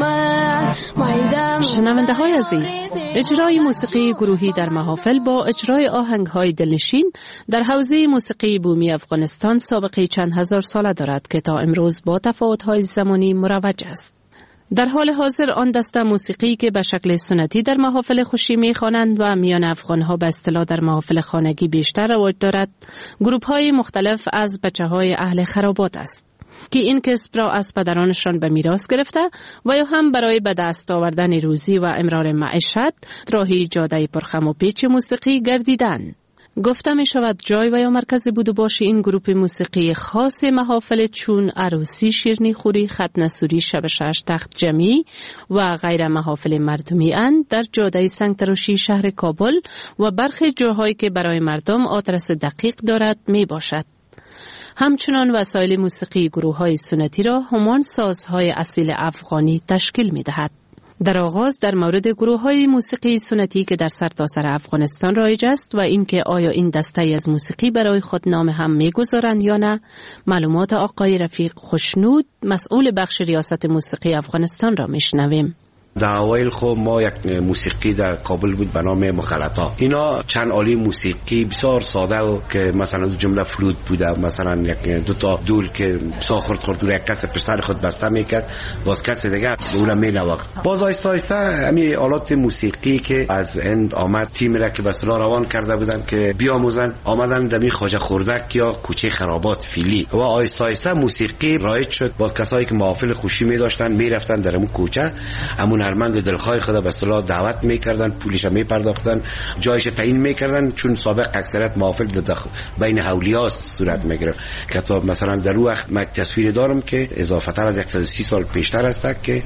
شنونده های عزیز، اجرای موسیقی گروهی در محافل با اجرای آهنگ های دلنشین در حوزه موسیقی بومی افغانستان سابقه چند هزار ساله دارد که تا امروز با تفاوت های زمانی مروج است. در حال حاضر آن دسته موسیقی که به شکل سنتی در محافل خوشی می‌خوانند و میان افغان‌ها به اصطلاح در محافل خانگی بیشتر رواج دارد، گروه‌های مختلف از بچه‌های اهل خرابات است که این کسب را از پدرانشان به میراث گرفته و یا هم برای به دست آوردن روزی و امرار معیشت راهی جاده پرخم و پیچ موسیقی گردیدند. گفته می شود جای و یا مرکز بود و باش این گروپ موسیقی خاص محافل چون عروسی، شیرنی خوری، ختنه سوری، شب شش، تخت جمعی و غیر محافل مردمی اند در جاده سنگ تراشی شهر کابل و برخی جاهایی که برای مردم آدرس دقیق دارد می باشد. همچنان وسایل موسیقی گروه های سنتی را همان سازهای اصیل افغانی تشکیل می دهد. در آغاز در مورد گروه های موسیقی سنتی که در سرتاسر افغانستان رایج است و اینکه آیا این دسته از موسیقی برای خود نام هم می‌گذارند یا نه، معلومات آقای رفیق خوشنود مسئول بخش ریاست موسیقی افغانستان را میشنویم. در اوایل خب ما یک موسیقی در کابل بود به نام مخالطا. اینا چند آله موسیقی بسیار ساده و که مثلا دو جمله فلوت بوده، مثلا یک دو تا دول که بسیار خرد یک کس پر سر خود بسته میکرد، باز کس دیگه اون مینواخت. باز آهسته آهسته همین آلات موسیقی که از هند آمد، تیم را که به اصطلاح روان کرده بودن که بیاموزن، آمدن دمی خواجه خردک یا کوچه خرابات فیلی و آهسته آهسته موسیقی رایج شد. باز کسایی که محافل خوشی می داشتن میرفتن در اون کوچه، همون هنرمند دلخواه خدا به اصطلاح دعوت میکردن، پولش می پرداختن، جایش تعیین میکردن، چون سابق اکثریت محافل بین اولیاء صورت میگرفت. که تا مثلا در اون وقت من تصویر دارم که اضافه تر از 130 سال پیشتر است که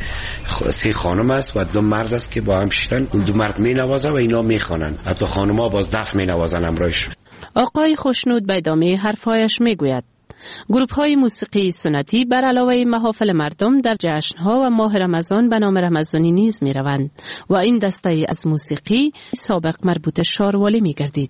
3 خانم است و 2 مرد است که با هم شدن، اون 2 مرد می نوازن و اینا میخوانن، حتی خانم‌ها باز دف می نوازن همراهش. آقای خوشنود به ادامه حرفایش میگوید گروپ های موسیقی سنتی بر علاوه محافل مردم در جشنها و ماه رمضان به نام رمضانی نیز می روند و این دسته از موسیقی سابق مربوط شاروالی می گردید.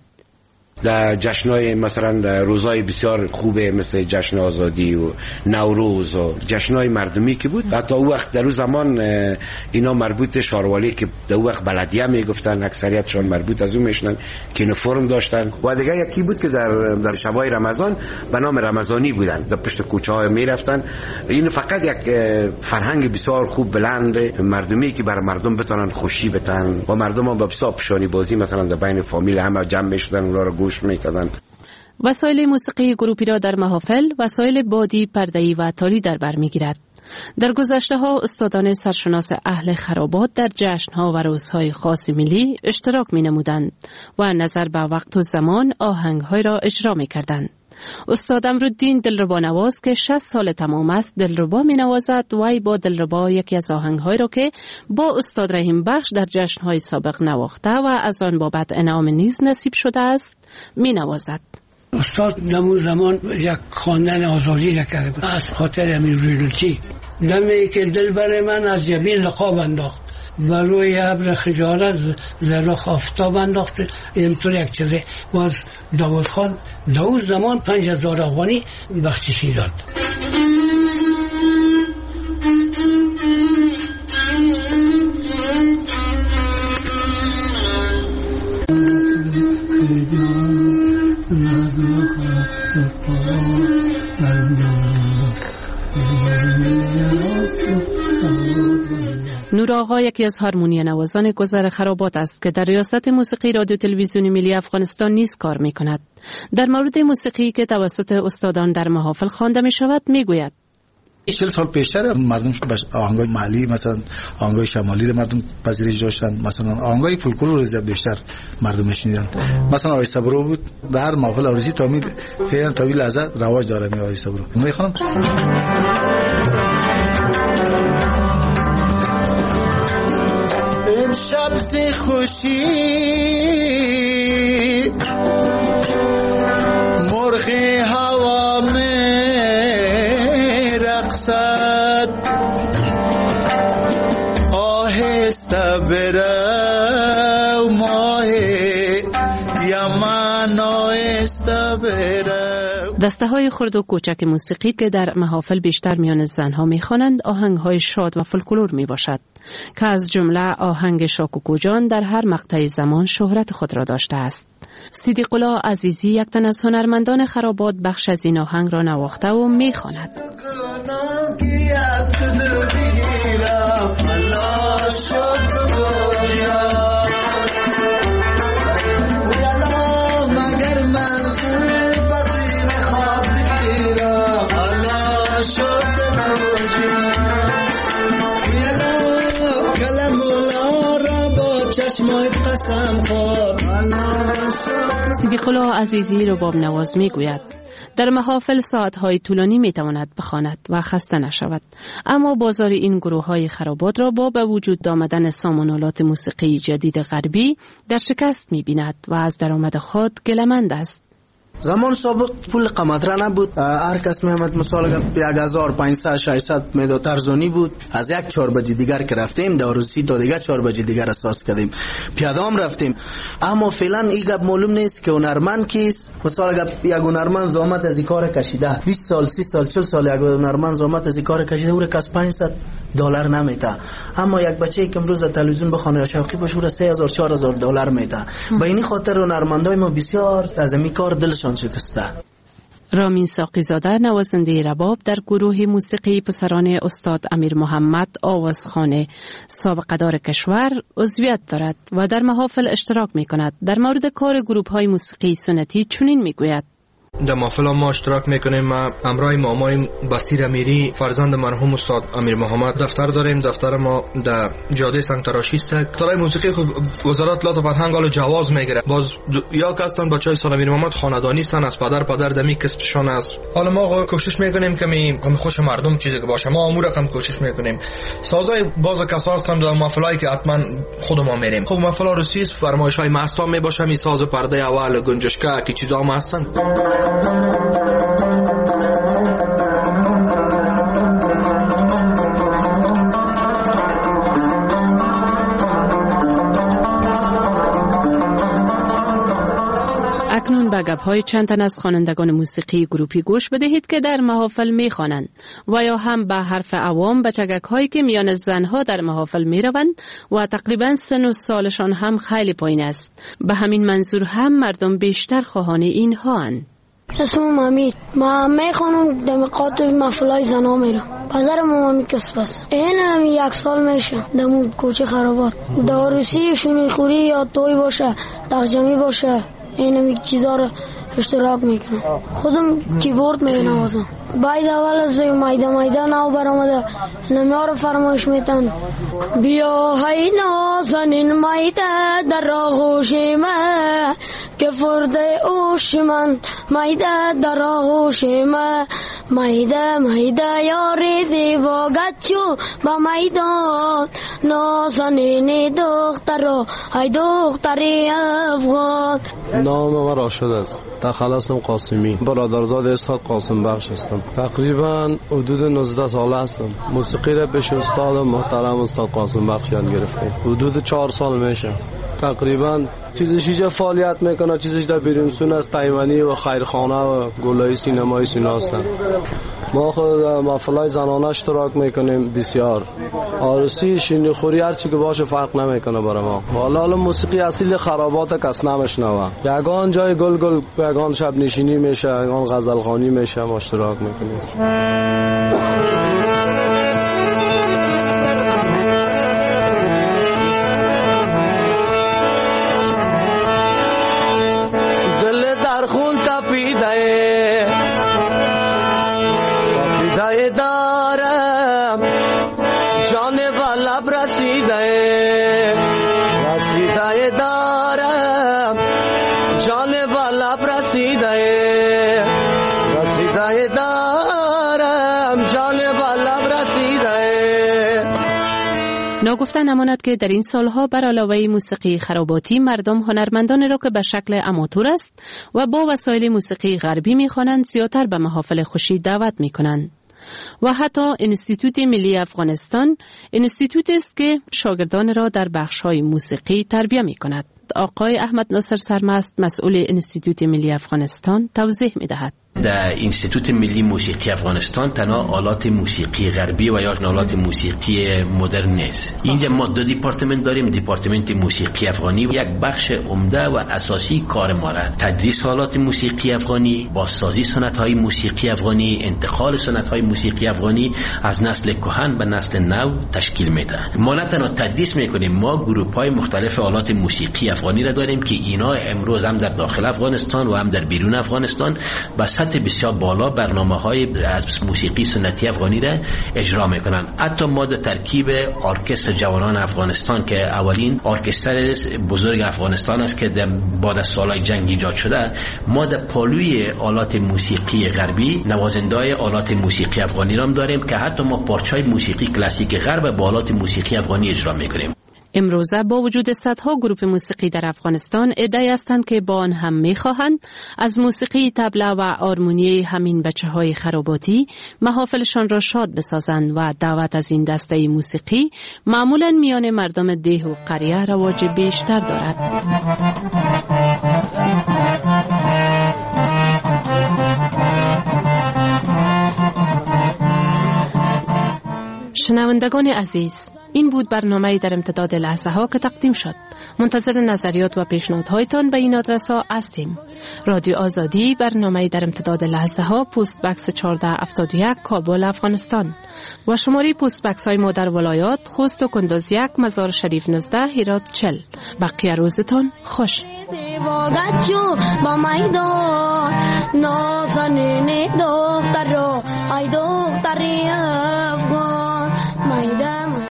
در جشن‌های مثلا روزای بسیار خوبه مثل جشن آزادی و نوروز و جشن‌های مردمی که بود، حتی اون وقت در اون زمان اینا مربوط شاروالی که در اون وقت بلدیه میگفتن، اکثریتشون مربوط از اون میشنن که یونیفرم داشتن. و دیگه یکی بود که در شبای رمضان به نام رمضانی بودن، در پشت کوچه‌ها میرفتن. این فقط یک فرهنگ بسیار خوب بلند مردمی که برای مردم بتونن خوشی بدن و مردم هم با بسیار پیشانی بازی مثلا در بین فامیل همه جمع میشدن اونا رو گوش میکردن. وسایل موسیقی گروپی را در محافل وسایل بادی، پرده‌ای و تالی در بر میگیرد. در گذشته ها استادان سرشناس اهل خرابات در جشنها و روزهای خاص ملی اشتراک می نمودند و نظر به وقت و زمان آهنگ‌های را اجرا می کردند. استاد امرالدین دلربا نواز که 60 سال تمام است دلربا می نوازد و با دلربا یکی از آهنگ‌های را که با استاد رحیم بخش در جشن‌های سابق نواخته و از آن بابت انعام نیز نصیب شده است می نوازد. استاد دمون زمان یک خواندن آزادی نکرده بود از خاطر امیر رویلوچی، دمی که دل بر من از یبین لقاب انداخت و روی ابر خجالت زرخ آفتاب انداخت. اینطور یک چیزه. باز داود خان داود زمان 5000 افغانی بخششی داد. نور آقا یکی از هارمونی نوازان گذر خرابات است که در ریاست موسیقی رادیو تلویزیون ملی افغانستان نیز کار می کند. در مورد موسیقی که توسط استادان در محافل خوانده می شود می گوید 40 سال پیشتر مردم آهنگای محلی مثلا آهنگای شمالی رو مردم پذیرش داشتن، مثلا آهنگای فولکلور رو زیاد بیشتر مردم میشنیدن. مثلا آقای صبرو بود در محافل عروسی تا می فعلا تا لحظه رواج داره. می آقای صبرو میخوام امشب ز خوشی مرغ هوا می رقصد، آهسته برو ماه یمن، آهسته برو. دسته‌های خرد و کوچک موسیقی که در محافل بیشتر میان زنها می‌خوانند آهنگ‌های شاد و فولکلور میباشد که از جمله آهنگ شاکوکو جان در هر مقطع زمان شهرت خود را داشته است. صدیق الله عزیزی یک تن از هنرمندان خرابات بخش از این آهنگ را نواخته و می‌خواند. صدیق الله عزیزی رباب نواز میگوید در محافل ساعتهای طولانی میتواند بخواند و خسته نشود، اما بازار این گروه‌های خرابات را با به وجود آمدن سامانالات موسیقی جدید غربی در شکست میبیند و از درآمد خود گله‌مند است. زمان سابق پول قمطره نبود، هر کس میامد مثال 1500 600 میداد ترزونی بود. از یک 4 بجه دیگر که رفتیم داروسی تا دیگر 4 بجه دیگر اساس کردیم، پیادام رفتیم. اما فعلا این گپ معلوم نیست که هنرمند کیست. مثال یک هنرمند زحمت از این کار کشیده 20 سال 30 سال 40 سال، یک هنرمند زحمت از این کار کشیده او را کس $500 نمیده، اما یک بچه‌ای که امروز تلویزیون بخونه یا شوقی باشه او را $3000 $4000 میده. به این خاطر هنرمندای ما بسیار از این کار دلشان شکسته. رامین ساقی زاده نوازنده رباب در گروه موسیقی پسران استاد امیر محمد آوازخانه سابقه‌دار کشور عضویت دارد و در محافل اشتراک می‌کند. در مورد کار گروه‌های موسیقی سنتی چنین می‌گوید: در محفل ما اشتراک میکنیم. ما همراه مامای بصیر امیری فرزند مرحوم استاد امیر محمد دفتر داریم. دفتر ما در جاده سنگ تراشی است. دفتر موسیقی وزارت لات و فرهنگ حال جواز میگیره. باز یا کسان بچهای استاد امیر محمد خاندانی هستند، از پدر دمی کسبشون است. حالا ما کوشش میکنیم که می خوش مردم چیزی که باشه، ما امور رقم کوشش میکنیم. سازای باز کسا هستند در محفلایی که حتما خود ما میریم. خب محفل روسی است، فرمایشای مستا می باشه، می ساز پرده اول گنجشکا کی چیزا هم هستند. اکنون به گپ‌های چند تن از خوانندگان موسیقی گروپی گوش بدهید که در محافل می‌خوانند و یا هم به حرف عوام بچگک‌هایی که میان زنها در محافل می‌روند و تقریباً سن و سالشان هم خیلی پایین است. به همین منظور هم مردم بیشتر خواهان اینها اند. اسمم امید، ما میخوانم دمقات محفلای زنا میرم. پدر مامی کسب است. این 1 سال میشه دم کوچه خرابات. داروسی شونی خوری یا توی باشه، ترجمه باشه، این چیزا رو اشتراک میکنم. خودم کیبورد مینوازم. باید اول از مایده نو برآمده نمیار فرمایش میتن. بیا های نازنین مایده در آغوش من که فرده اوش من مایده در آغوش من مایده یاری دیوا گچو با میدان نازنین دختر های دختری افغان. نام من راشد است. تخلصم قاسمی، برادرزاد استاد قاسم بخش هستم. تقریبا حدود 19 ساله هستم. موسیقی را پیش استاد محترم استاد قاسم بخش یاد گرفتم. حدود 4 سال میشه. تقریبا چیزش فعالیت میکنه، چیزش در بیرونسون از تایوانی و خیرخانه و گلای سینمای سینا هستن. ما خود در محفلای زنانه اشتراک میکنیم بسیار. عروسی شینی خوری هر چی که باشه فرق نمیکنه برای ما. حالا موسیقی اصیل خرابات کس نمیشنوه. یگان جای گل یگان شب نشینی میشه، یگان غزل خوانی میشه، ما اشتراک میکنیم. دل در خون تپیده دارم، جان و لب رسیده دارم، جان و لب رسیده دارم، جان و لب رسیده. ناگفته نماند که در این سالها بر علاوه موسیقی خراباتی مردم هنرمندان را که به شکل آماتور است و با وسایل موسیقی غربی می‌خوانند زیادتر به محافل خوشی دعوت می‌کنند. و حتی انستیتوت ملی افغانستان انستیتوت است که شاگردان را در بخش‌های موسیقی تربیت می‌کند. آقای احمد ناصر سرمست مسئول انستیتوت ملی افغانستان توضیح می‌دهد. در انستیتوت ملی موسیقی افغانستان تنها آلات موسیقی غربی و یا آلات موسیقی مدرن نیست. اینجا ما دو دیپارتمنت داریم. دیپارتمنت موسیقی افغانی یک بخش عمده و اساسی کار ما را تدریس آلات موسیقی افغانی، بازسازی سنت‌های موسیقی افغانی، انتقال سنت‌های موسیقی افغانی از نسل کهن به نسل نو تشکیل میده. ما نه تنها تدریس میکنیم، ما گروه‌های مختلف آلات موسیقی افغانی را داریم که اینا امروز هم در داخل افغانستان و هم در بیرون افغانستان به سطح بسیار بالا برنامه‌های از موسیقی سنتی افغانی را اجرا میکنن. حتی ما در ترکیب ارکستر جوانان افغانستان که اولین ارکستر بزرگ افغانستان است که بعد از سالهای جنگ ایجاد شده، ما در پالوی آلات موسیقی غربی نوازنده‌های آلات موسیقی افغانی را هم داریم که حتی ما پارچه‌های موسیقی کلاسیک غرب با آلات موسیقی افغانی اجرا میکنیم. امروزه با وجود صدها گروه موسیقی در افغانستان ادعی هستند که با آن هم می‌خواهند از موسیقی طبله و آرمونی همین بچه‌های خراباتی محافلشان را شاد بسازند و دعوت از این دسته موسیقی معمولاً میان مردم ده و قریه رواج بیشتر دارد. شنوندگان عزیز، این بود برنامه در امتداد لحظه ها که تقدیم شد. منتظر نظریات و پیشنهادهایتان به این آدرس ها هستیم. رادیو آزادی، برنامه در امتداد لحظه ها، پست بکس 1471 کابل افغانستان و شماره پست بکس های ما در ولایات خوست و کندوز 1 مزار شریف 19 هرات 40. بقیه روزتان خوش.